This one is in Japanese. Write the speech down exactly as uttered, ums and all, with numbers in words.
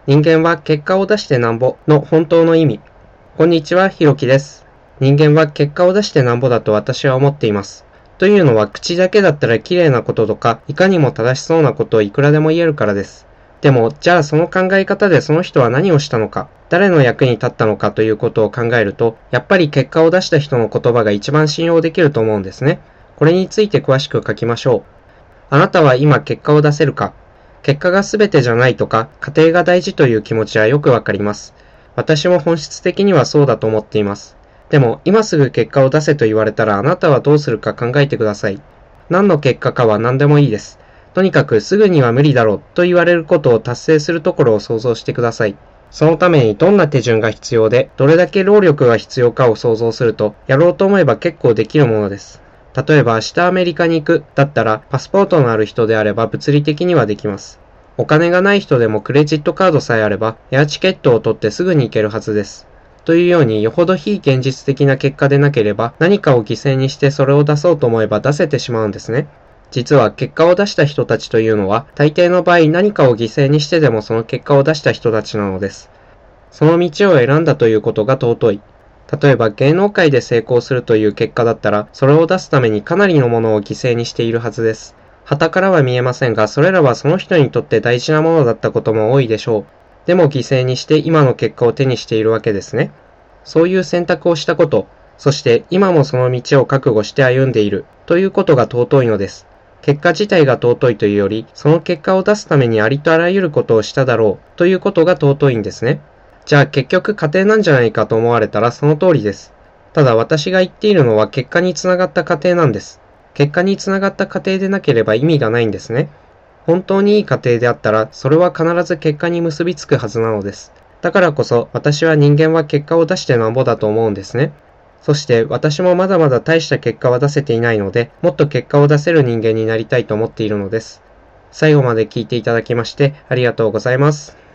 人間は結果を出してなんぼの本当の意味。こんにちは、ひろきです。人間は結果を出してなんぼだと私は思っています。というのは口だけだったら綺麗なこととか、いかにも正しそうなことをいくらでも言えるからです。でも、じゃあその考え方でその人は何をしたのか、誰の役に立ったのかということを考えると、やっぱり結果を出した人の言葉が一番信用できると思うんですね。これについて詳しく書きましょう。あなたは今結果を出せるか？結果が全てじゃないとか、過程が大事という気持ちはよくわかります。私も本質的にはそうだと思っています。でも、今すぐ結果を出せと言われたらあなたはどうするか考えてください。何の結果かは何でもいいです。とにかくすぐには無理だろうと言われることを達成するところを想像してください。そのためにどんな手順が必要で、どれだけ労力が必要かを想像すると、やろうと思えば結構できるものです。例えば明日アメリカに行くだったらパスポートのある人であれば物理的にはできます。お金がない人でもクレジットカードさえあればエアチケットを取ってすぐに行けるはずです。というようによほど非現実的な結果でなければ何かを犠牲にしてそれを出そうと思えば出せてしまうんですね。実は結果を出した人たちというのは大抵の場合何かを犠牲にしてでもその結果を出した人たちなのです。その道を選んだということが尊い。例えば芸能界で成功するという結果だったら、それを出すためにかなりのものを犠牲にしているはずです。傍からは見えませんが、それらはその人にとって大事なものだったことも多いでしょう。でも犠牲にして今の結果を手にしているわけですね。そういう選択をしたこと、そして今もその道を覚悟して歩んでいるということが尊いのです。結果自体が尊いというより、その結果を出すためにありとあらゆることをしただろうということが尊いんですね。じゃあ結局過程なんじゃないかと思われたらその通りです。ただ私が言っているのは結果につながった過程なんです。結果につながった過程でなければ意味がないんですね。本当にいい過程であったらそれは必ず結果に結びつくはずなのです。だからこそ私は人間は結果を出してなんぼだと思うんですね。そして私もまだまだ大した結果は出せていないので、もっと結果を出せる人間になりたいと思っているのです。最後まで聞いていただきましてありがとうございます。